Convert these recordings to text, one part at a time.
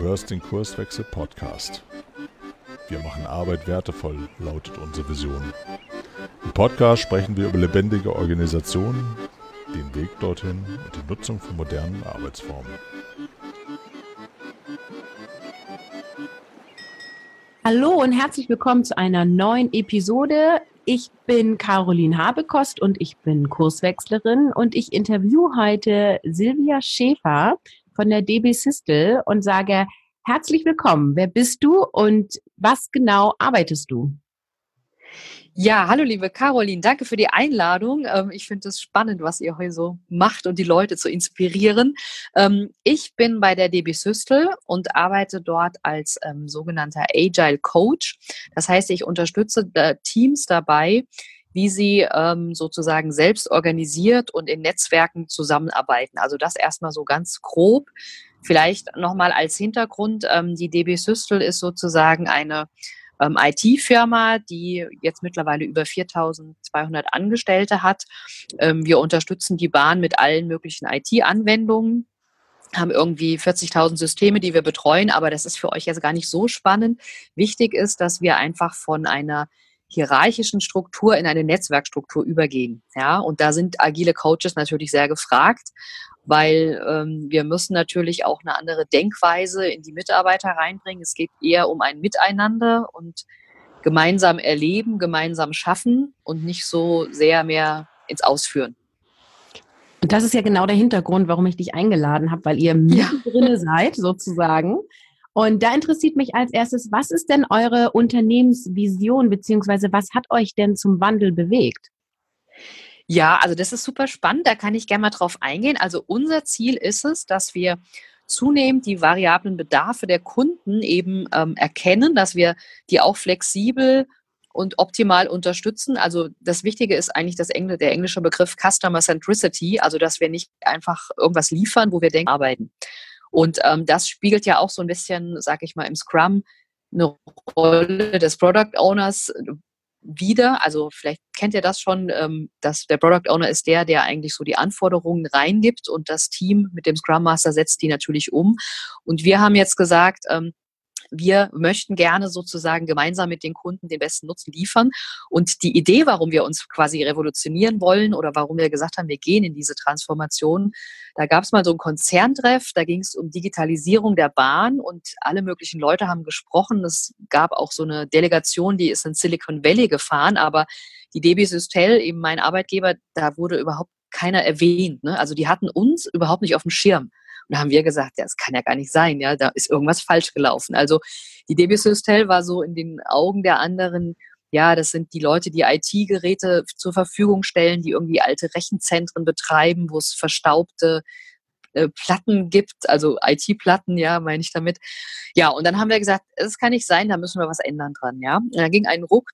hörst den Kurswechsel-Podcast. Wir machen Arbeit wertevoll, lautet unsere Vision. Im Podcast sprechen wir über lebendige Organisationen, den Weg dorthin und die Nutzung von modernen Arbeitsformen. Hallo und herzlich willkommen zu einer neuen Episode. Ich bin Caroline Habekost und ich bin Kurswechslerin und ich interviewe heute Silvia Schäfer von der DB Systel und sage herzlich willkommen. Wer bist du und was genau arbeitest du? Ja, hallo liebe Caroline, danke für die Einladung. Ich finde es spannend, was ihr heute so macht und die Leute zu inspirieren. Ich bin bei der DB Systel und arbeite dort als sogenannter Agile Coach. Das heißt, ich unterstütze Teams dabei, wie sie sozusagen selbst organisiert und in Netzwerken zusammenarbeiten. Also das erstmal so ganz grob. Vielleicht nochmal als Hintergrund, die DB Systel ist sozusagen eine IT-Firma, die jetzt mittlerweile über 4.200 Angestellte hat. Wir unterstützen die Bahn mit allen möglichen IT-Anwendungen, haben irgendwie 40.000 Systeme, die wir betreuen, aber das ist für euch jetzt gar nicht so spannend. Wichtig ist, dass wir einfach von einer hierarchischen Struktur in eine Netzwerkstruktur übergehen. Ja, und da sind agile Coaches natürlich sehr gefragt, weil wir müssen natürlich auch eine andere Denkweise in die Mitarbeiter reinbringen. Es geht eher um ein Miteinander und gemeinsam erleben, gemeinsam schaffen und nicht so sehr mehr ins Ausführen. Und das ist ja genau der Hintergrund, warum ich dich eingeladen habe, weil ihr mittendrin seid sozusagen. Und da interessiert mich als erstes, was ist denn eure Unternehmensvision, beziehungsweise was hat euch denn zum Wandel bewegt? Ja, also das ist super spannend, da kann ich gerne mal drauf eingehen. Also unser Ziel ist es, dass wir zunehmend die variablen Bedarfe der Kunden eben erkennen, dass wir die auch flexibel und optimal unterstützen. Also das Wichtige ist eigentlich der englische Begriff Customer Centricity, also dass wir nicht einfach irgendwas liefern, wo wir denken, arbeiten. Und das spiegelt ja auch so ein bisschen, sag ich mal, im Scrum eine Rolle des Product Owners wieder. Also vielleicht kennt ihr das schon, dass der Product Owner ist der eigentlich so die Anforderungen reingibt und das Team mit dem Scrum Master setzt die natürlich um. Und wir haben jetzt gesagt, wir möchten gerne sozusagen gemeinsam mit den Kunden den besten Nutzen liefern. Und die Idee, warum wir uns quasi revolutionieren wollen oder warum wir gesagt haben, wir gehen in diese Transformation, da gab es mal so ein Konzerntreff, da ging es um Digitalisierung der Bahn und alle möglichen Leute haben gesprochen. Es gab auch so eine Delegation, die ist in Silicon Valley gefahren, aber die DB Systel, eben mein Arbeitgeber, da wurde überhaupt keiner erwähnt. Ne? Also die hatten uns überhaupt nicht auf dem Schirm. Und da haben wir gesagt, ja, das kann ja gar nicht sein, ja, da ist irgendwas falsch gelaufen. Also die DB Systel war so in den Augen der anderen, ja, das sind die Leute, die IT-Geräte zur Verfügung stellen, die irgendwie alte Rechenzentren betreiben, wo es verstaubte Platten gibt, also IT-Platten, ja, meine ich damit. Ja, und dann haben wir gesagt, das kann nicht sein, da müssen wir was ändern dran, ja. Und da ging ein Ruck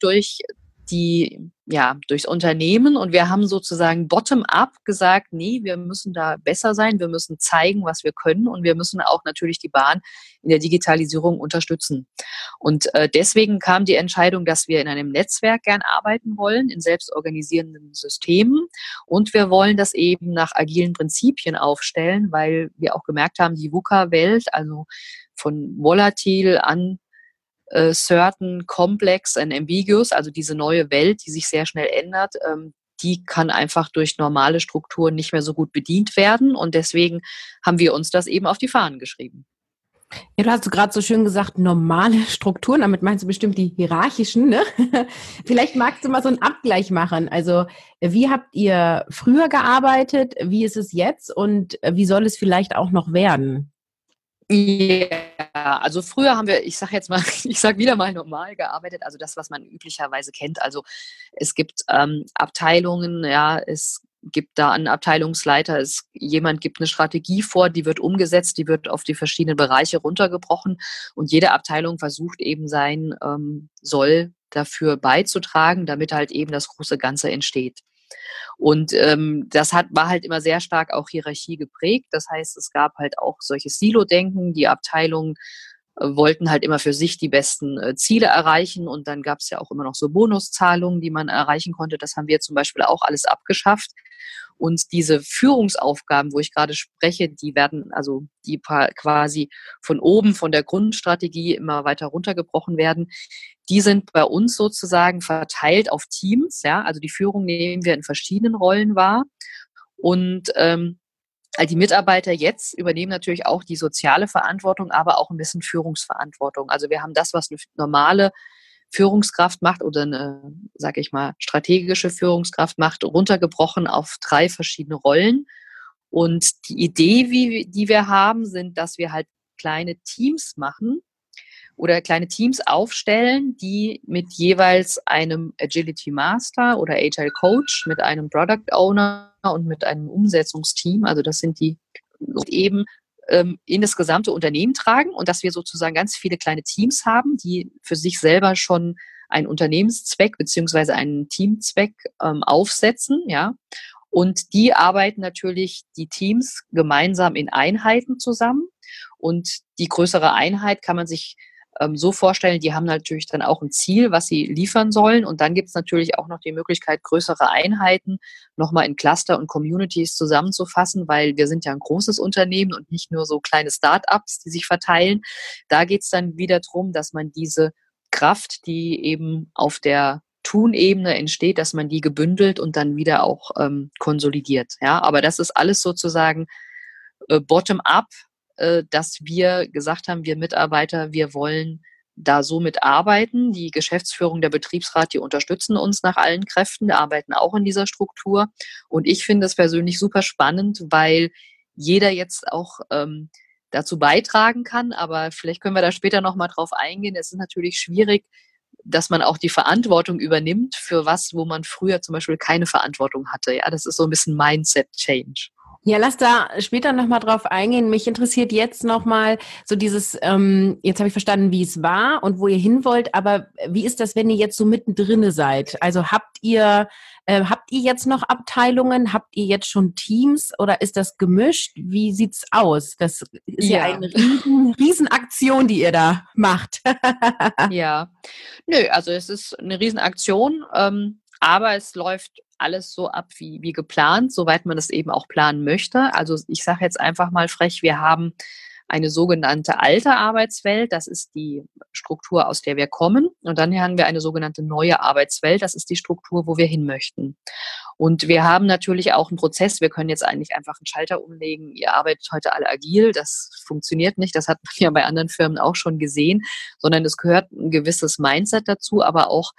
durchs Unternehmen und wir haben sozusagen bottom-up gesagt, nee, wir müssen da besser sein, wir müssen zeigen, was wir können und wir müssen auch natürlich die Bahn in der Digitalisierung unterstützen. Und deswegen kam die Entscheidung, dass wir in einem Netzwerk gern arbeiten wollen, in selbstorganisierenden Systemen und wir wollen das eben nach agilen Prinzipien aufstellen, weil wir auch gemerkt haben, die VUCA-Welt, also von volatil an certain, complex and ambiguous, also diese neue Welt, die sich sehr schnell ändert, die kann einfach durch normale Strukturen nicht mehr so gut bedient werden. Und deswegen haben wir uns das eben auf die Fahnen geschrieben. Ja, du hast gerade so schön gesagt, normale Strukturen, damit meinst du bestimmt die hierarchischen, ne? Vielleicht magst du mal so einen Abgleich machen. Also wie habt ihr früher gearbeitet, wie ist es jetzt und wie soll es vielleicht auch noch werden? Ja, also früher haben wir, ich sag wieder mal normal gearbeitet, also das, was man üblicherweise kennt. Also es gibt Abteilungen, ja, es gibt da einen Abteilungsleiter, jemand gibt eine Strategie vor, die wird umgesetzt, die wird auf die verschiedenen Bereiche runtergebrochen und jede Abteilung versucht eben sein Soll dafür beizutragen, damit halt eben das große Ganze entsteht. Und war halt immer sehr stark auch Hierarchie geprägt. Das heißt, es gab halt auch solches Silo-Denken. Die Abteilungen wollten halt immer für sich die besten Ziele erreichen. Und dann gab es ja auch immer noch so Bonuszahlungen, die man erreichen konnte. Das haben wir zum Beispiel auch alles abgeschafft. Und diese Führungsaufgaben, wo ich gerade spreche, die werden, also die quasi von oben, von der Grundstrategie immer weiter runtergebrochen werden, die sind bei uns sozusagen verteilt auf Teams. Ja, also die Führung nehmen wir in verschiedenen Rollen wahr. Und die Mitarbeiter jetzt übernehmen natürlich auch die soziale Verantwortung, aber auch ein bisschen Führungsverantwortung. Also wir haben das, was eine normale Führungskraft macht oder eine, sage ich mal, strategische Führungskraft macht, runtergebrochen auf 3 verschiedene Rollen. Und die Idee, die wir haben, sind, dass wir halt kleine Teams machen oder kleine Teams aufstellen, die mit jeweils einem Agility Master oder Agile Coach, mit einem Product Owner und mit einem Umsetzungsteam, also das sind die eben in das gesamte Unternehmen tragen und dass wir sozusagen ganz viele kleine Teams haben, die für sich selber schon einen Unternehmenszweck beziehungsweise einen Teamzweck aufsetzen, ja. Und die arbeiten natürlich, die Teams, gemeinsam in Einheiten zusammen. Und die größere Einheit kann man sich so vorstellen, die haben natürlich dann auch ein Ziel, was sie liefern sollen. Und dann gibt es natürlich auch noch die Möglichkeit, größere Einheiten nochmal in Cluster und Communities zusammenzufassen, weil wir sind ja ein großes Unternehmen und nicht nur so kleine Start-ups, die sich verteilen. Da geht es dann wieder darum, dass man diese Kraft, die eben auf der Tun-Ebene entsteht, dass man die gebündelt und dann wieder auch konsolidiert. Ja, aber das ist alles sozusagen bottom-up, dass wir gesagt haben, wir Mitarbeiter, wir wollen da so mitarbeiten. Die Geschäftsführung, der Betriebsrat, die unterstützen uns nach allen Kräften, die arbeiten auch in dieser Struktur. Und ich finde es persönlich super spannend, weil jeder jetzt auch dazu beitragen kann. Aber vielleicht können wir da später nochmal drauf eingehen. Es ist natürlich schwierig, dass man auch die Verantwortung übernimmt für was, wo man früher zum Beispiel keine Verantwortung hatte. Ja, das ist so ein bisschen Mindset-Change. Ja, lass da später nochmal drauf eingehen. Mich interessiert jetzt nochmal so dieses, jetzt habe ich verstanden, wie es war und wo ihr hin wollt, aber wie ist das, wenn ihr jetzt so mittendrin seid? Also habt ihr jetzt noch Abteilungen? Habt ihr jetzt schon Teams oder ist das gemischt? Wie sieht's aus? Das ist ja eine Riesenaktion, die ihr da macht. Ja, nö, also es ist eine Riesenaktion, aber es läuft alles so ab wie geplant, soweit man es eben auch planen möchte. Also ich sage jetzt einfach mal frech, wir haben eine sogenannte alte Arbeitswelt, das ist die Struktur, aus der wir kommen. Und dann haben wir eine sogenannte neue Arbeitswelt, das ist die Struktur, wo wir hin möchten. Und wir haben natürlich auch einen Prozess, wir können jetzt eigentlich einfach einen Schalter umlegen, ihr arbeitet heute alle agil, das funktioniert nicht, das hat man ja bei anderen Firmen auch schon gesehen, sondern es gehört ein gewisses Mindset dazu, aber auch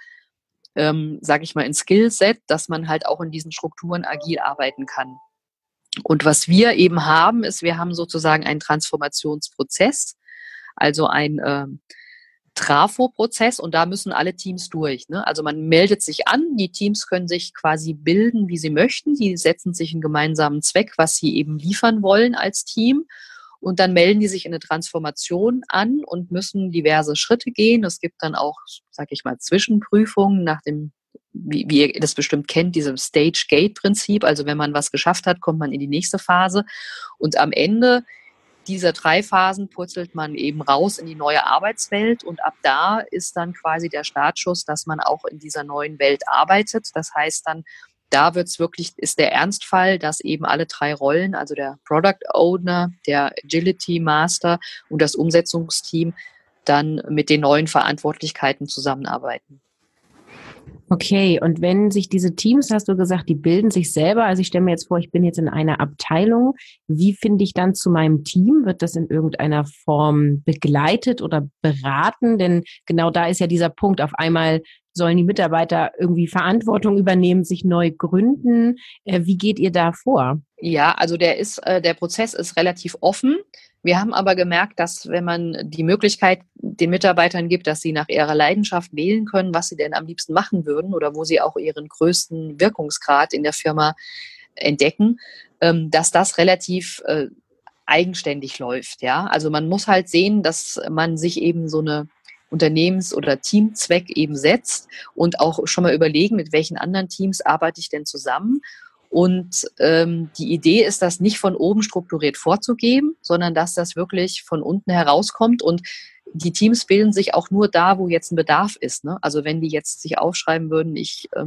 sage ich mal, ein Skillset, dass man halt auch in diesen Strukturen agil arbeiten kann. Und was wir eben haben, ist, wir haben sozusagen einen Transformationsprozess, also ein Trafo-Prozess und da müssen alle Teams durch. Ne? Also man meldet sich an, die Teams können sich quasi bilden, wie sie möchten, die setzen sich einen gemeinsamen Zweck, was sie eben liefern wollen als Team. Und dann melden die sich in eine Transformation an und müssen diverse Schritte gehen. Es gibt dann auch, sage ich mal, Zwischenprüfungen nach dem, wie ihr das bestimmt kennt, diesem Stage-Gate-Prinzip. Also wenn man was geschafft hat, kommt man in die nächste Phase. Und am Ende dieser 3 Phasen purzelt man eben raus in die neue Arbeitswelt. Und ab da ist dann quasi der Startschuss, dass man auch in dieser neuen Welt arbeitet. Das heißt dann, da wird's wirklich, ist der Ernstfall, dass eben alle 3 Rollen, also der Product Owner, der Agility Master und das Umsetzungsteam, dann mit den neuen Verantwortlichkeiten zusammenarbeiten. Okay, und wenn sich diese Teams, hast du gesagt, die bilden sich selber, also ich stelle mir jetzt vor, ich bin jetzt in einer Abteilung, wie finde ich dann zu meinem Team? Wird das in irgendeiner Form begleitet oder beraten? Denn genau da ist ja dieser Punkt, auf einmal sollen die Mitarbeiter irgendwie Verantwortung übernehmen, sich neu gründen. Wie geht ihr da vor? Ja, also der Prozess ist relativ offen. Wir haben aber gemerkt, dass wenn man die Möglichkeit den Mitarbeitern gibt, dass sie nach ihrer Leidenschaft wählen können, was sie denn am liebsten machen würden oder wo sie auch ihren größten Wirkungsgrad in der Firma entdecken, dass das relativ eigenständig läuft. Ja, also man muss halt sehen, dass man sich eben so eine Unternehmens- oder Teamzweck eben setzt und auch schon mal überlegen, mit welchen anderen Teams arbeite ich denn zusammen. Und die Idee ist, das nicht von oben strukturiert vorzugeben, sondern dass das wirklich von unten herauskommt. Und die Teams bilden sich auch nur da, wo jetzt ein Bedarf ist. Ne? Also wenn die jetzt sich aufschreiben würden, ich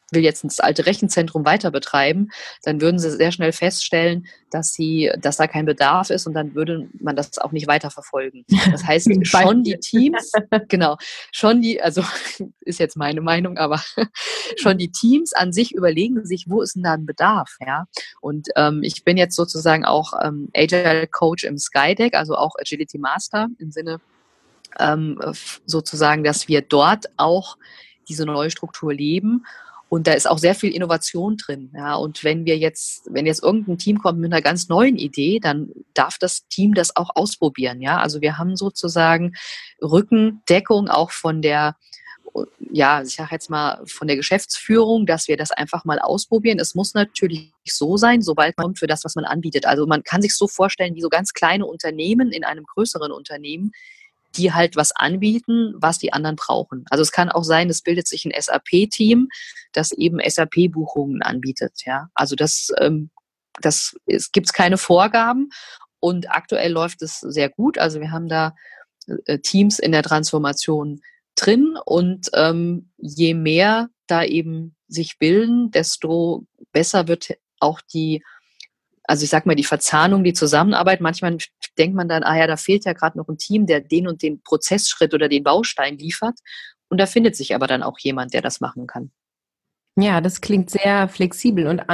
will jetzt das alte Rechenzentrum weiter betreiben, dann würden sie sehr schnell feststellen, dass da kein Bedarf ist und dann würde man das auch nicht weiterverfolgen. Das heißt, schon die Teams, genau, also ist jetzt meine Meinung, aber schon die Teams an sich überlegen sich, wo ist denn da ein Bedarf, ja? Und ich bin jetzt sozusagen auch Agile Coach im Skydeck, also auch Agility Master im Sinne sozusagen, dass wir dort auch diese neue Struktur leben. Und da ist auch sehr viel Innovation drin. Ja. Und wenn jetzt irgendein Team kommt mit einer ganz neuen Idee, dann darf das Team das auch ausprobieren. Ja. Also wir haben sozusagen Rückendeckung auch von der, ja, ich sage jetzt mal von der Geschäftsführung, dass wir das einfach mal ausprobieren. Es muss natürlich so sein, sobald man kommt für das, was man anbietet. Also man kann sich so vorstellen, wie so ganz kleine Unternehmen in einem größeren Unternehmen, die halt was anbieten, was die anderen brauchen. Also es kann auch sein, es bildet sich ein SAP-Team, das eben SAP-Buchungen anbietet. Ja, also es gibt keine Vorgaben und aktuell läuft es sehr gut. Also wir haben da Teams in der Transformation drin und je mehr da eben sich bilden, desto besser wird auch also ich sag mal, die Verzahnung, die Zusammenarbeit, manchmal denkt man dann, da fehlt ja gerade noch ein Team, der den und den Prozessschritt oder den Baustein liefert. Und da findet sich aber dann auch jemand, der das machen kann. Ja, das klingt sehr flexibel und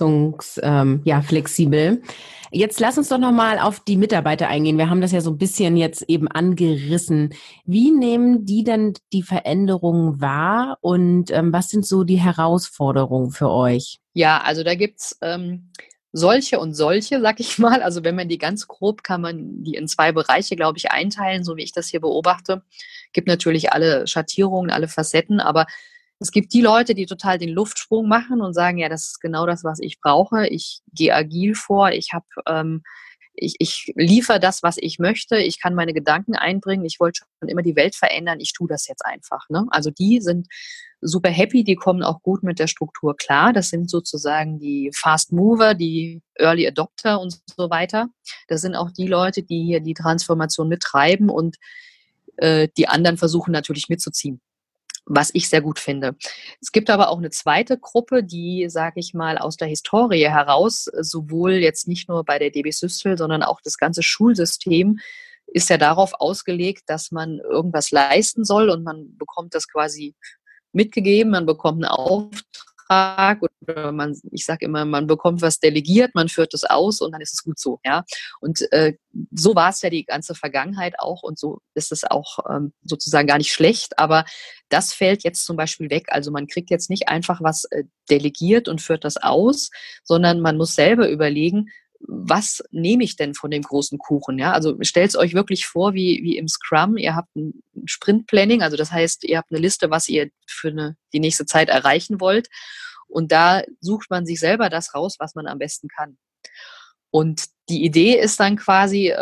flexibel. Jetzt lass uns doch nochmal auf die Mitarbeiter eingehen. Wir haben das ja so ein bisschen jetzt eben angerissen. Wie nehmen die denn die Veränderungen wahr und was sind so die Herausforderungen für euch? Ja, also da gibt's solche und solche, sag ich mal. Also wenn man die ganz grob, kann man die in 2 Bereiche, glaube ich, einteilen, so wie ich das hier beobachte. Gibt natürlich alle Schattierungen, alle Facetten, aber es gibt die Leute, die total den Luftsprung machen und sagen, ja, das ist genau das, was ich brauche. Ich gehe agil vor, ich liefere das, was ich möchte, ich kann meine Gedanken einbringen, ich wollte schon immer die Welt verändern, ich tue das jetzt einfach. Ne? Also die sind super happy, die kommen auch gut mit der Struktur klar. Das sind sozusagen die Fast Mover, die Early Adopter und so weiter. Das sind auch die Leute, die hier die Transformation mittreiben und die anderen versuchen natürlich mitzuziehen, was ich sehr gut finde. Es gibt aber auch eine zweite Gruppe, die, sage ich mal, aus der Historie heraus, sowohl jetzt nicht nur bei der DB Systel, sondern auch das ganze Schulsystem ist ja darauf ausgelegt, dass man irgendwas leisten soll und man bekommt das quasi mitgegeben, man bekommt einen Auftrag oder ich sage immer, man bekommt was delegiert, man führt es aus und dann ist es gut so. Ja? Und so war es ja die ganze Vergangenheit auch und so ist es auch sozusagen gar nicht schlecht, aber das fällt jetzt zum Beispiel weg. Also man kriegt jetzt nicht einfach was delegiert und führt das aus, sondern man muss selber überlegen, was nehme ich denn von dem großen Kuchen? Ja, also stellt es euch wirklich vor, wie im Scrum. Ihr habt ein Sprint-Planning, also das heißt, ihr habt eine Liste, was ihr für die nächste Zeit erreichen wollt. Und da sucht man sich selber das raus, was man am besten kann. Und die Idee ist dann quasi,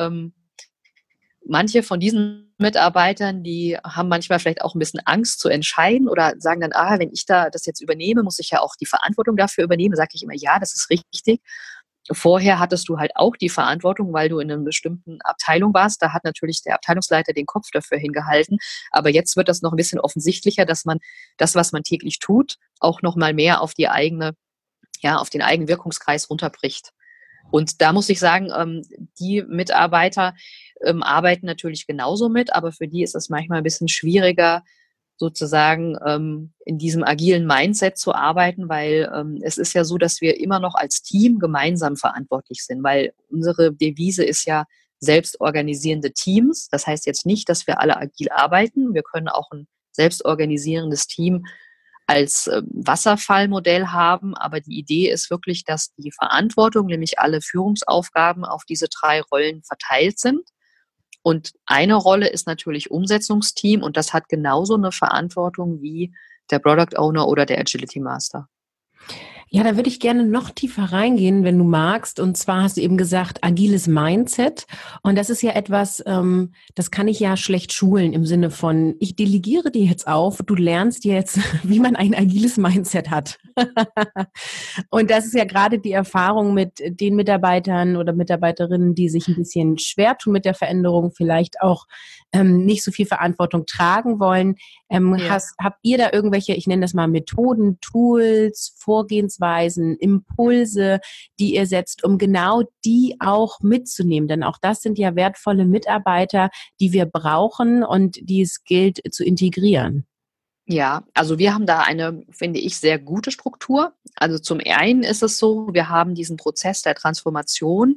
manche von diesen Mitarbeitern, die haben manchmal vielleicht auch ein bisschen Angst zu entscheiden oder sagen dann, wenn ich da das jetzt übernehme, muss ich ja auch die Verantwortung dafür übernehmen. Sage ich immer, ja, das ist richtig. Vorher hattest du halt auch die Verantwortung, weil du in einer bestimmten Abteilung warst. Da hat natürlich der Abteilungsleiter den Kopf dafür hingehalten. Aber jetzt wird das noch ein bisschen offensichtlicher, dass man das, was man täglich tut, auch noch mal mehr auf auf den eigenen Wirkungskreis runterbricht. Und da muss ich sagen, die Mitarbeiter arbeiten natürlich genauso mit, aber für die ist es manchmal ein bisschen schwieriger, sozusagen in diesem agilen Mindset zu arbeiten, weil es ist ja so, dass wir immer noch als Team gemeinsam verantwortlich sind, weil unsere Devise ist ja selbstorganisierende Teams. Das heißt jetzt nicht, dass wir alle agil arbeiten. Wir können auch ein selbstorganisierendes Team als Wasserfallmodell haben, aber die Idee ist wirklich, dass die Verantwortung, nämlich alle Führungsaufgaben auf diese 3 Rollen verteilt sind. Und eine Rolle ist natürlich Umsetzungsteam und das hat genauso eine Verantwortung wie der Product Owner oder der Agility Master. Ja, da würde ich gerne noch tiefer reingehen, wenn du magst. Und zwar hast du eben gesagt, agiles Mindset. Und das ist ja etwas, das kann ich ja schlecht schulen im Sinne von, ich delegiere dir jetzt auf, du lernst jetzt, wie man ein agiles Mindset hat. Und das ist ja gerade die Erfahrung mit den Mitarbeitern oder Mitarbeiterinnen, die sich ein bisschen schwer tun mit der Veränderung, vielleicht auch nicht so viel Verantwortung tragen wollen. Ja. Habt ihr da irgendwelche, ich nenne das mal Methoden, Tools, Vorgehensweisen, Impulse, die ihr setzt, um genau die auch mitzunehmen? Denn auch das sind ja wertvolle Mitarbeiter, die wir brauchen und die es gilt zu integrieren. Ja, also wir haben da eine, finde ich, sehr gute Struktur. Also zum einen ist es so, wir haben diesen Prozess der Transformation,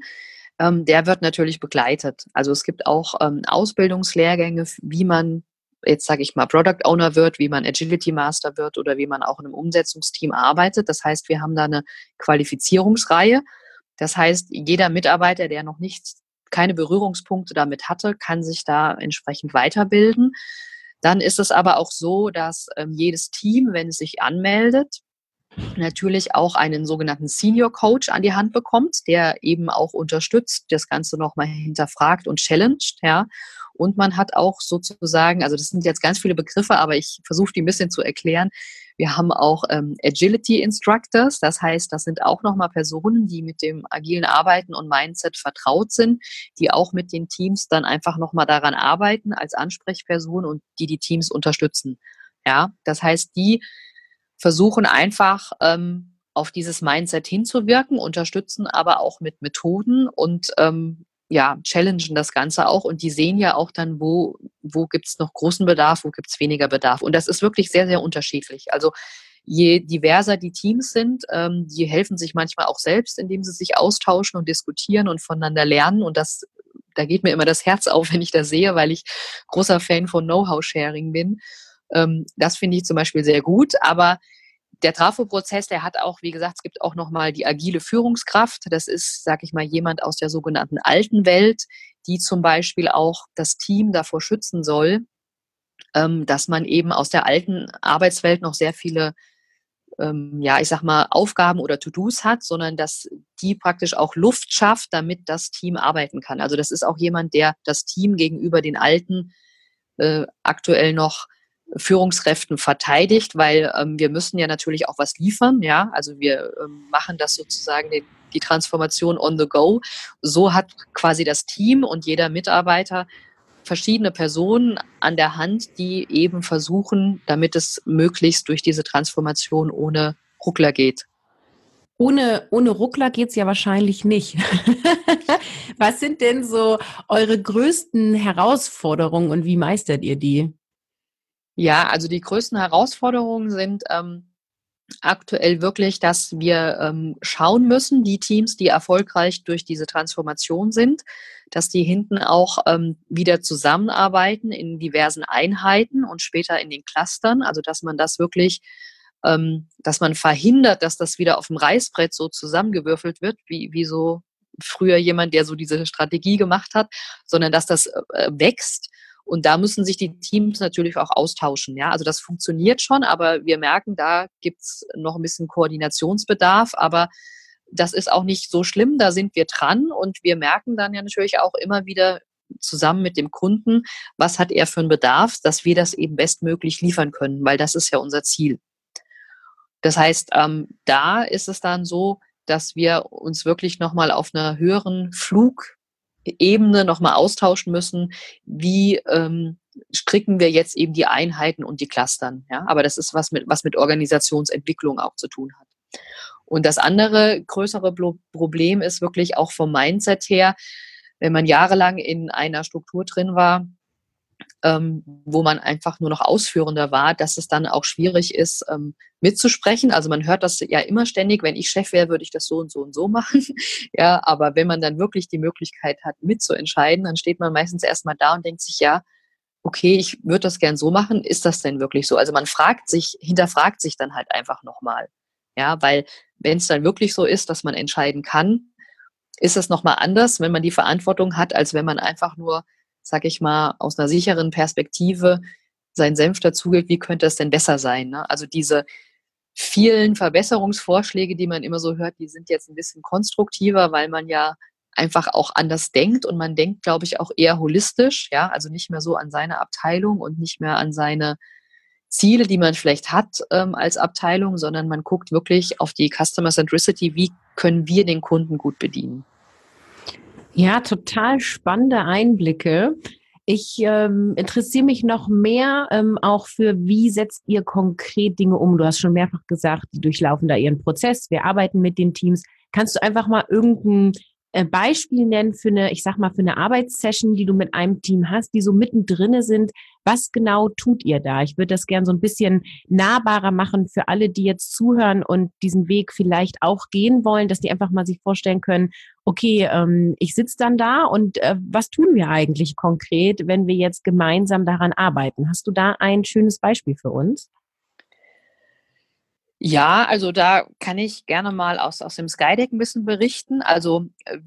der wird natürlich begleitet. Also es gibt auch Ausbildungslehrgänge, wie man, jetzt sage ich mal, Product Owner wird, wie man Agility Master wird oder wie man auch in einem Umsetzungsteam arbeitet. Das heißt, wir haben da eine Qualifizierungsreihe. Das heißt, jeder Mitarbeiter, der noch keine Berührungspunkte damit hatte, kann sich da entsprechend weiterbilden. Dann ist es aber auch so, dass jedes Team, wenn es sich anmeldet, natürlich auch einen sogenannten Senior Coach an die Hand bekommt, der eben auch unterstützt, das Ganze nochmal hinterfragt und challenged, ja. Und man hat auch sozusagen, also das sind jetzt ganz viele Begriffe, aber ich versuche die ein bisschen zu erklären. Wir haben auch Agility Instructors, das heißt, das sind auch nochmal Personen, die mit dem agilen Arbeiten und Mindset vertraut sind, die auch mit den Teams dann einfach nochmal daran arbeiten als Ansprechperson und die Teams unterstützen. Ja, das heißt, die versuchen einfach auf dieses Mindset hinzuwirken, unterstützen aber auch mit Methoden und ja, challengen das Ganze auch und die sehen ja auch dann, wo gibt es noch großen Bedarf, wo gibt es weniger Bedarf. Und das ist wirklich sehr, sehr unterschiedlich. Also je diverser die Teams sind, die helfen sich manchmal auch selbst, indem sie sich austauschen und diskutieren und voneinander lernen. Und da geht mir immer das Herz auf, wenn ich das sehe, weil ich großer Fan von Know-how-Sharing bin. Das finde ich zum Beispiel sehr gut, aber der Trafo-Prozess, der hat auch, wie gesagt, es gibt auch nochmal die agile Führungskraft. Das ist, sag ich mal, jemand aus der sogenannten alten Welt, die zum Beispiel auch das Team davor schützen soll, dass man eben aus der alten Arbeitswelt noch sehr viele, ja, ich sag mal, Aufgaben oder To-Dos hat, sondern dass die praktisch auch Luft schafft, damit das Team arbeiten kann. Also das ist auch jemand, der das Team gegenüber den alten aktuell noch Führungskräften verteidigt, weil wir müssen ja natürlich auch was liefern, ja, also wir machen das sozusagen die Transformation on the go. So hat quasi das Team und jeder Mitarbeiter verschiedene Personen an der Hand, die eben versuchen, damit es möglichst durch diese Transformation ohne Ruckler geht. Ohne Ruckler geht's ja wahrscheinlich nicht. Was sind denn so eure größten Herausforderungen und wie meistert ihr die? Ja, also die größten Herausforderungen sind aktuell wirklich, dass wir schauen müssen, die Teams, die erfolgreich durch diese Transformation sind, dass die hinten auch wieder zusammenarbeiten in diversen Einheiten und später in den Clustern. Also dass man das wirklich, dass man verhindert, dass das wieder auf dem Reißbrett so zusammengewürfelt wird, wie so früher jemand, der so diese Strategie gemacht hat, sondern dass das wächst. Und da müssen sich die Teams natürlich auch austauschen. Ja, also das funktioniert schon, aber wir merken, da gibt's noch ein bisschen Koordinationsbedarf. Aber das ist auch nicht so schlimm. Da sind wir dran und wir merken dann ja natürlich auch immer wieder zusammen mit dem Kunden, was hat er für einen Bedarf, dass wir das eben bestmöglich liefern können, weil das ist ja unser Ziel. Das heißt, da ist es dann so, dass wir uns wirklich nochmal auf einer höheren Flugebene nochmal austauschen müssen, wie stricken wir jetzt eben die Einheiten und die Clustern. Ja? Aber das ist was mit Organisationsentwicklung auch zu tun hat. Und das andere größere Problem ist wirklich auch vom Mindset her, wenn man jahrelang in einer Struktur drin war, wo man einfach nur noch Ausführender war, dass es dann auch schwierig ist, mitzusprechen. Also man hört das ja immer ständig, wenn ich Chef wäre, würde ich das so und so und so machen. Ja, aber wenn man dann wirklich die Möglichkeit hat, mitzuentscheiden, dann steht man meistens erstmal da und denkt sich, ja, okay, ich würde das gern so machen. Ist das denn wirklich so? Also man hinterfragt sich dann halt einfach nochmal. Ja, weil wenn es dann wirklich so ist, dass man entscheiden kann, ist es nochmal anders, wenn man die Verantwortung hat, als wenn man einfach nur, sag ich mal, aus einer sicheren Perspektive seinen Senf dazugibt, wie könnte es denn besser sein? Ne? Also vielen Verbesserungsvorschläge, die man immer so hört, die sind jetzt ein bisschen konstruktiver, weil man ja einfach auch anders denkt und man denkt, glaube ich, auch eher holistisch, ja, also nicht mehr so an seine Abteilung und nicht mehr an seine Ziele, die man vielleicht hat als Abteilung, sondern man guckt wirklich auf die Customer Centricity, wie können wir den Kunden gut bedienen. Ja, total spannende Einblicke. Ich interessiere mich noch mehr auch für, wie setzt ihr konkret Dinge um? Du hast schon mehrfach gesagt, die durchlaufen da ihren Prozess, wir arbeiten mit den Teams. Kannst du einfach mal irgendein Beispiel nennen für eine, ich sag mal, für eine Arbeitssession, die du mit einem Team hast, die so mittendrin sind? Was genau tut ihr da? Ich würde das gern so ein bisschen nahbarer machen für alle, die jetzt zuhören und diesen Weg vielleicht auch gehen wollen, dass die einfach mal sich vorstellen können, okay, ich sitze dann da und was tun wir eigentlich konkret, wenn wir jetzt gemeinsam daran arbeiten? Hast du da ein schönes Beispiel für uns? Ja, also da kann ich gerne mal aus dem Skydeck ein bisschen berichten. Also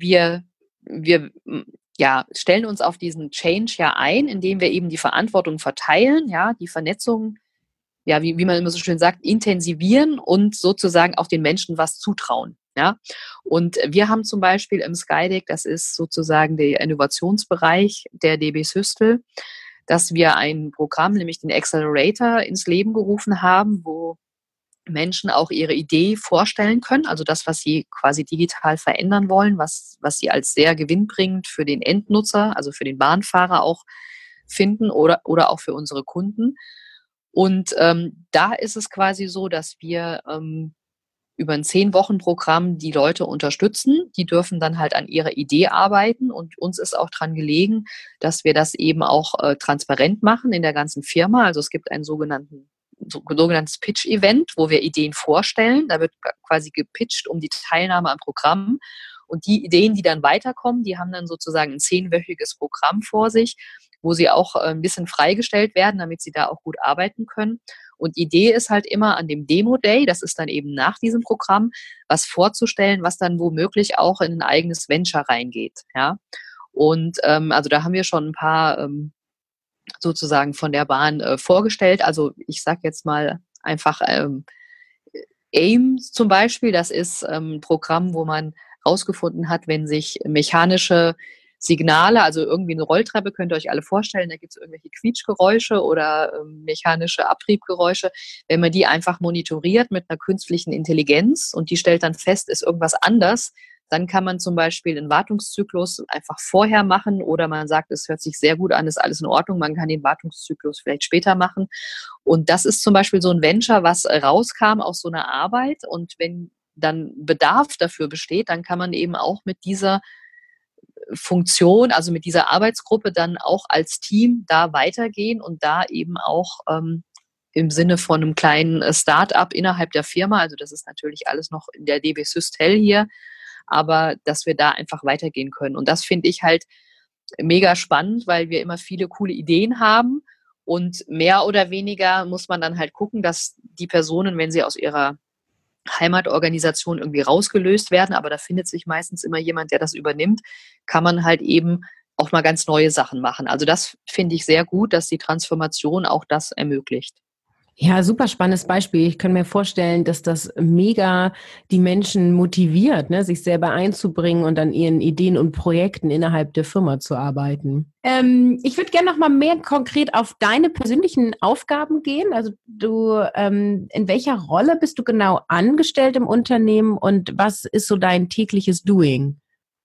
wir ja, stellen uns auf diesen Change ja ein, indem wir eben die Verantwortung verteilen, ja, die Vernetzung, ja, wie man immer so schön sagt, intensivieren und sozusagen auch den Menschen was zutrauen. Ja, und wir haben zum Beispiel im Skydeck, das ist sozusagen der Innovationsbereich der DB Systel, dass wir ein Programm, nämlich den Accelerator, ins Leben gerufen haben, wo Menschen auch ihre Idee vorstellen können, also das, was sie quasi digital verändern wollen, was sie als sehr gewinnbringend für den Endnutzer, also für den Bahnfahrer auch finden oder auch für unsere Kunden. Und da ist es quasi so, dass wir über ein 10-Wochen-Programm die Leute unterstützen. Die dürfen dann halt an ihrer Idee arbeiten und uns ist auch dran gelegen, dass wir das eben auch transparent machen in der ganzen Firma. Also es gibt einen sogenanntes Pitch-Event, wo wir Ideen vorstellen. Da wird quasi gepitcht um die Teilnahme am Programm. Und die Ideen, die dann weiterkommen, die haben dann sozusagen ein 10-wöchiges Programm vor sich, wo sie auch ein bisschen freigestellt werden, damit sie da auch gut arbeiten können. Und die Idee ist halt immer an dem Demo-Day, das ist dann eben nach diesem Programm, was vorzustellen, was dann womöglich auch in ein eigenes Venture reingeht. Ja? Und also da haben wir schon ein paar sozusagen von der Bahn vorgestellt. Also ich sage jetzt mal einfach AIM zum Beispiel, das ist ein Programm, wo man rausgefunden hat, wenn sich mechanische Signale, also irgendwie eine Rolltreppe, könnt ihr euch alle vorstellen, da gibt es irgendwelche Quietschgeräusche oder mechanische Abtriebgeräusche, wenn man die einfach monitoriert mit einer künstlichen Intelligenz und die stellt dann fest, ist irgendwas anders, dann kann man zum Beispiel einen Wartungszyklus einfach vorher machen oder man sagt, es hört sich sehr gut an, ist alles in Ordnung, man kann den Wartungszyklus vielleicht später machen. Und das ist zum Beispiel so ein Venture, was rauskam aus so einer Arbeit. Und wenn dann Bedarf dafür besteht, dann kann man eben auch mit dieser Funktion, also mit dieser Arbeitsgruppe dann auch als Team da weitergehen und da eben auch im Sinne von einem kleinen Start-up innerhalb der Firma, also das ist natürlich alles noch in der DB Systel hier, aber dass wir da einfach weitergehen können. Und das finde ich halt mega spannend, weil wir immer viele coole Ideen haben und mehr oder weniger muss man dann halt gucken, dass die Personen, wenn sie aus ihrer Heimatorganisation irgendwie rausgelöst werden, aber da findet sich meistens immer jemand, der das übernimmt, kann man halt eben auch mal ganz neue Sachen machen. Also das finde ich sehr gut, dass die Transformation auch das ermöglicht. Ja, super spannendes Beispiel. Ich kann mir vorstellen, dass das mega die Menschen motiviert, ne, sich selber einzubringen und an ihren Ideen und Projekten innerhalb der Firma zu arbeiten. Ich würde gerne noch mal mehr konkret auf deine persönlichen Aufgaben gehen. Also du, in welcher Rolle bist du genau angestellt im Unternehmen und was ist so dein tägliches Doing?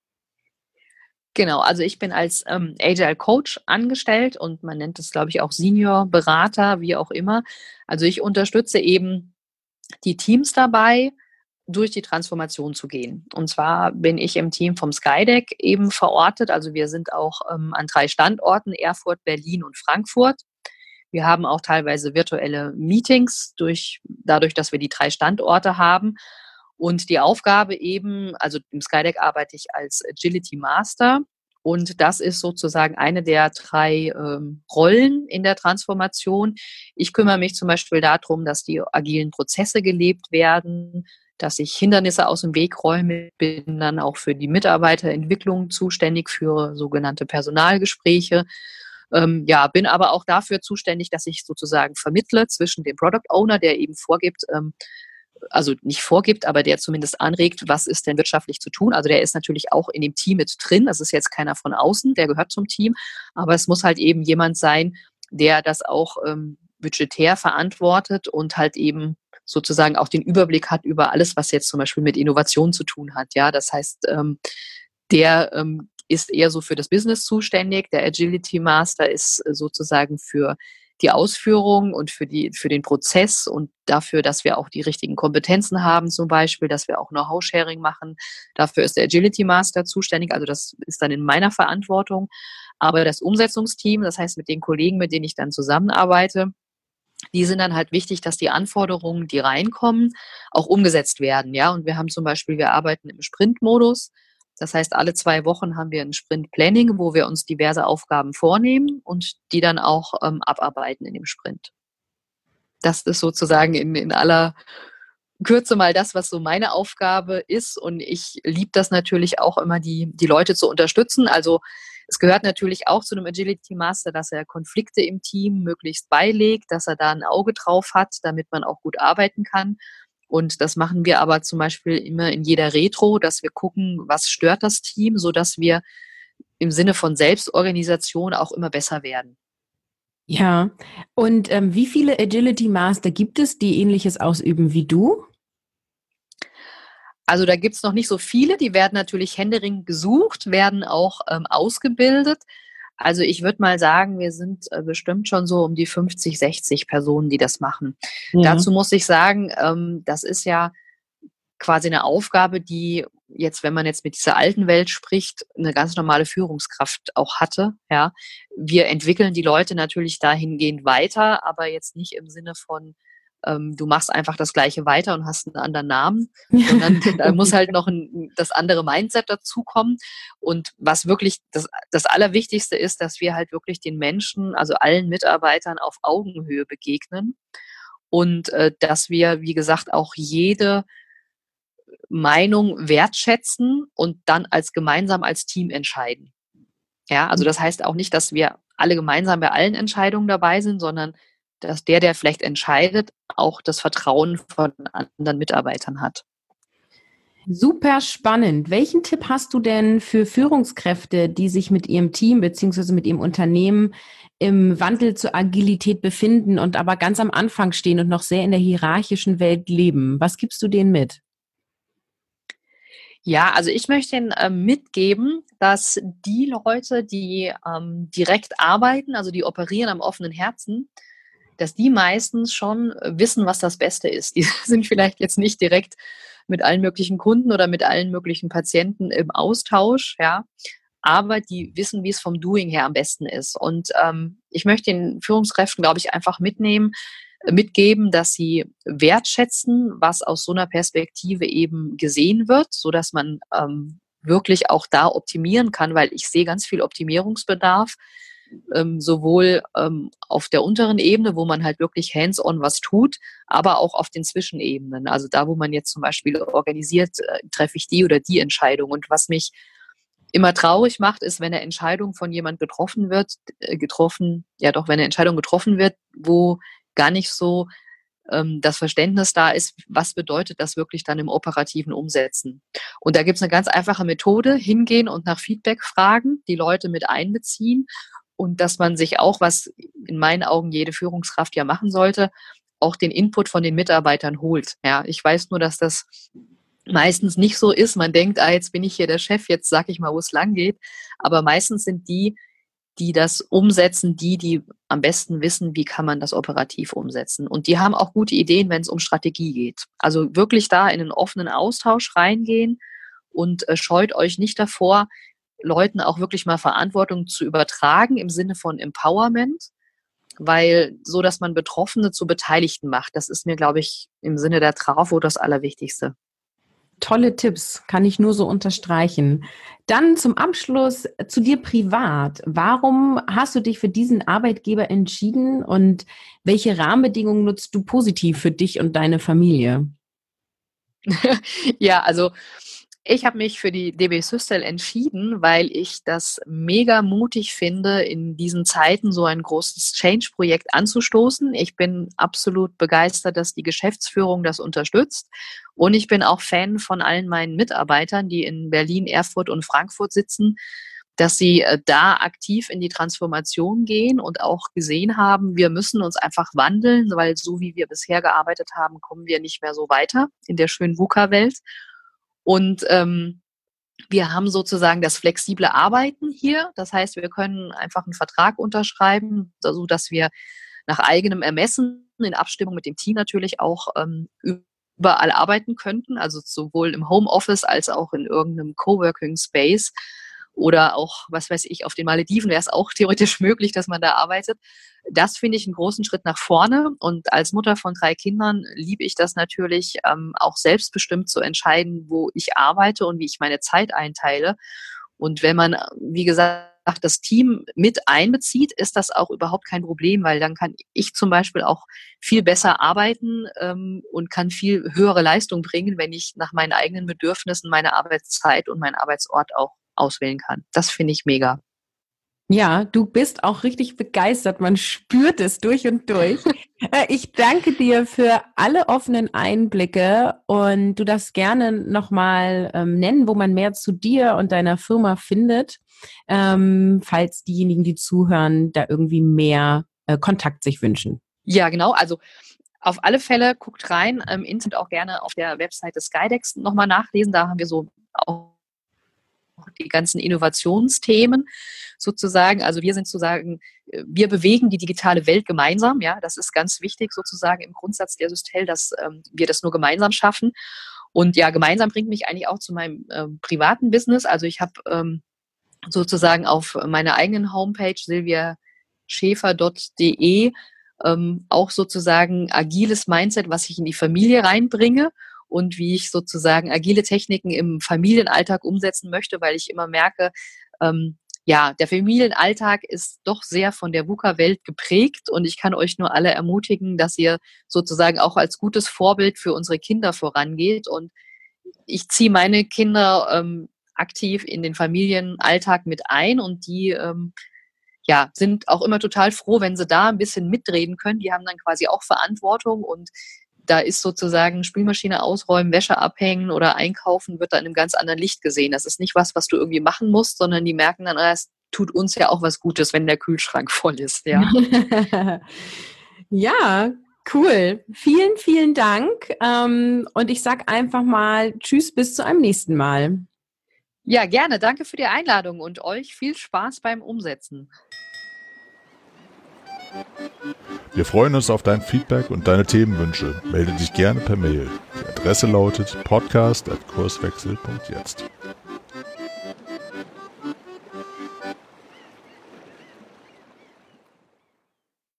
Genau, also ich bin als Agile Coach angestellt und man nennt es, glaube ich, auch Senior Berater, wie auch immer. Also ich unterstütze eben die Teams dabei, durch die Transformation zu gehen. Und zwar bin ich im Team vom Skydeck eben verortet. Also wir sind auch an 3 Standorten, Erfurt, Berlin und Frankfurt. Wir haben auch teilweise virtuelle Meetings dadurch, dass wir die 3 Standorte haben. Und die Aufgabe eben, also im Skydeck arbeite ich als Agility Master und das ist sozusagen eine der 3 Rollen in der Transformation. Ich kümmere mich zum Beispiel darum, dass die agilen Prozesse gelebt werden, dass ich Hindernisse aus dem Weg räume, bin dann auch für die Mitarbeiterentwicklung zuständig, für sogenannte Personalgespräche. Ja, bin aber auch dafür zuständig, dass ich sozusagen vermittle zwischen dem Product Owner, der eben vorgibt, also nicht vorgibt, aber der zumindest anregt, was ist denn wirtschaftlich zu tun. Also der ist natürlich auch in dem Team mit drin. Das ist jetzt keiner von außen, der gehört zum Team. Aber es muss halt eben jemand sein, der das auch budgetär verantwortet und halt eben sozusagen auch den Überblick hat über alles, was jetzt zum Beispiel mit Innovation zu tun hat. Ja, das heißt, der ist eher so für das Business zuständig. Der Agility Master ist sozusagen für die Ausführung und für den Prozess und dafür, dass wir auch die richtigen Kompetenzen haben, zum Beispiel, dass wir auch Know-how-Sharing machen. Dafür ist der Agility Master zuständig. Also das ist dann in meiner Verantwortung. Aber das Umsetzungsteam, das heißt mit den Kollegen, mit denen ich dann zusammenarbeite, die sind dann halt wichtig, dass die Anforderungen, die reinkommen, auch umgesetzt werden. Ja, und wir haben zum Beispiel, wir arbeiten im Sprint-Modus. Das heißt, alle 2 Wochen haben wir ein Sprint-Planning, wo wir uns diverse Aufgaben vornehmen und die dann auch abarbeiten in dem Sprint. Das ist sozusagen in aller Kürze mal das, was so meine Aufgabe ist. Und ich liebe das natürlich auch immer, die Leute zu unterstützen. Also es gehört natürlich auch zu einem Agility Master, dass er Konflikte im Team möglichst beilegt, dass er da ein Auge drauf hat, damit man auch gut arbeiten kann. Und das machen wir aber zum Beispiel immer in jeder Retro, dass wir gucken, was stört das Team, sodass wir im Sinne von Selbstorganisation auch immer besser werden. Ja, und wie viele Agility Master gibt es, die Ähnliches ausüben wie du? Also da gibt es noch nicht so viele, die werden natürlich händeringend gesucht, werden auch ausgebildet. Also ich würde mal sagen, wir sind bestimmt schon so um die 50, 60 Personen, die das machen. Ja. Dazu muss ich sagen, das ist ja quasi eine Aufgabe, die jetzt, wenn man jetzt mit dieser alten Welt spricht, eine ganz normale Führungskraft auch hatte. Ja, wir entwickeln die Leute natürlich dahingehend weiter, aber jetzt nicht im Sinne von du machst einfach das Gleiche weiter und hast einen anderen Namen, sondern da muss halt noch das andere Mindset dazukommen. Und was wirklich das Allerwichtigste ist, dass wir halt wirklich den Menschen, also allen Mitarbeitern auf Augenhöhe begegnen und dass wir, wie gesagt, auch jede Meinung wertschätzen und dann gemeinsam als Team entscheiden. Ja, also das heißt auch nicht, dass wir alle gemeinsam bei allen Entscheidungen dabei sind, sondern dass der vielleicht entscheidet, auch das Vertrauen von anderen Mitarbeitern hat. Super spannend. Welchen Tipp hast du denn für Führungskräfte, die sich mit ihrem Team bzw. mit ihrem Unternehmen im Wandel zur Agilität befinden und aber ganz am Anfang stehen und noch sehr in der hierarchischen Welt leben? Was gibst du denen mit? Ja, also ich möchte Ihnen mitgeben, dass die Leute, die direkt arbeiten, also die operieren am offenen Herzen, dass die meistens schon wissen, was das Beste ist. Die sind vielleicht jetzt nicht direkt mit allen möglichen Kunden oder mit allen möglichen Patienten im Austausch, ja, aber die wissen, wie es vom Doing her am besten ist. Und ich möchte den Führungskräften, glaube ich, einfach mitgeben, dass sie wertschätzen, was aus so einer Perspektive eben gesehen wird, so dass man wirklich auch da optimieren kann, weil ich sehe ganz viel Optimierungsbedarf, sowohl auf der unteren Ebene, wo man halt wirklich hands-on was tut, aber auch auf den Zwischenebenen. Also da, wo man jetzt zum Beispiel organisiert, treffe ich die oder die Entscheidung. Und was mich immer traurig macht, ist, wenn eine Entscheidung von jemand getroffen wird, wenn eine Entscheidung getroffen wird, wo gar nicht so das Verständnis da ist, was bedeutet das wirklich dann im operativen Umsetzen. Und da gibt es eine ganz einfache Methode, hingehen und nach Feedback fragen, die Leute mit einbeziehen und dass man sich auch, was in meinen Augen jede Führungskraft ja machen sollte, auch den Input von den Mitarbeitern holt. Ja, ich weiß nur, dass das meistens nicht so ist. Man denkt, jetzt bin ich hier der Chef, jetzt sag ich mal, wo es lang geht. Aber meistens sind die das umsetzen, die am besten wissen, wie kann man das operativ umsetzen. Und die haben auch gute Ideen, wenn es um Strategie geht. Also wirklich da in einen offenen Austausch reingehen und scheut euch nicht davor, Leuten auch wirklich mal Verantwortung zu übertragen im Sinne von Empowerment, weil so, dass man Betroffene zu Beteiligten macht, das ist mir, glaube ich, im Sinne der Trafo das Allerwichtigste. Tolle Tipps, kann ich nur so unterstreichen. Dann zum Abschluss zu dir privat. Warum hast du dich für diesen Arbeitgeber entschieden und welche Rahmenbedingungen nutzt du positiv für dich und deine Familie? Ja, also Ich habe mich für die DB Systel entschieden, weil ich das mega mutig finde, in diesen Zeiten so ein großes Change-Projekt anzustoßen. Ich bin absolut begeistert, dass die Geschäftsführung das unterstützt. Und ich bin auch Fan von allen meinen Mitarbeitern, die in Berlin, Erfurt und Frankfurt sitzen, dass sie da aktiv in die Transformation gehen und auch gesehen haben, wir müssen uns einfach wandeln, weil so wie wir bisher gearbeitet haben, kommen wir nicht mehr so weiter in der schönen VUCA-Welt. Und wir haben sozusagen das flexible Arbeiten hier. Das heißt, wir können einfach einen Vertrag unterschreiben, so dass wir nach eigenem Ermessen, in Abstimmung mit dem Team natürlich auch überall arbeiten könnten. Also sowohl im Homeoffice als auch in irgendeinem Coworking Space. Oder auch, was weiß ich, auf den Malediven wäre es auch theoretisch möglich, dass man da arbeitet. Das finde ich einen großen Schritt nach vorne. Und als Mutter von 3 Kindern liebe ich das natürlich, auch selbstbestimmt zu entscheiden, wo ich arbeite und wie ich meine Zeit einteile. Und wenn man, wie gesagt, das Team mit einbezieht, ist das auch überhaupt kein Problem, weil dann kann ich zum Beispiel auch viel besser arbeiten und kann viel höhere Leistung bringen, wenn ich nach meinen eigenen Bedürfnissen meine Arbeitszeit und meinen Arbeitsort auch auswählen kann. Das finde ich mega. Ja, du bist auch richtig begeistert. Man spürt es durch und durch. Ich danke dir für alle offenen Einblicke und du darfst gerne nochmal nennen, wo man mehr zu dir und deiner Firma findet, falls diejenigen, die zuhören, da irgendwie mehr Kontakt sich wünschen. Ja, genau. Also auf alle Fälle guckt rein. Im Internet auch gerne auf der Webseite Skydex nochmal nachlesen. Da haben wir so auch die ganzen Innovationsthemen sozusagen. Also wir sind sozusagen, wir bewegen die digitale Welt gemeinsam. Ja, das ist ganz wichtig sozusagen im Grundsatz der Systel, dass wir das nur gemeinsam schaffen. Und ja, gemeinsam bringt mich eigentlich auch zu meinem privaten Business. Also ich habe sozusagen auf meiner eigenen Homepage silviaschäfer.de auch sozusagen agiles Mindset, was ich in die Familie reinbringe. Und wie ich sozusagen agile Techniken im Familienalltag umsetzen möchte, weil ich immer merke, der Familienalltag ist doch sehr von der VUCA-Welt geprägt und ich kann euch nur alle ermutigen, dass ihr sozusagen auch als gutes Vorbild für unsere Kinder vorangeht. Und ich ziehe meine Kinder aktiv in den Familienalltag mit ein und die sind auch immer total froh, wenn sie da ein bisschen mitreden können. Die haben dann quasi auch Verantwortung und da ist sozusagen Spülmaschine ausräumen, Wäsche abhängen oder einkaufen, wird dann in einem ganz anderen Licht gesehen. Das ist nicht was du irgendwie machen musst, sondern die merken dann, es tut uns ja auch was Gutes, wenn der Kühlschrank voll ist. Ja, ja, cool. Vielen, vielen Dank. Und ich sage einfach mal Tschüss, bis zu einem nächsten Mal. Ja, gerne. Danke für die Einladung und euch viel Spaß beim Umsetzen. Wir freuen uns auf dein Feedback und deine Themenwünsche. Melde dich gerne per Mail. Die Adresse lautet podcast@kurswechsel.jetzt.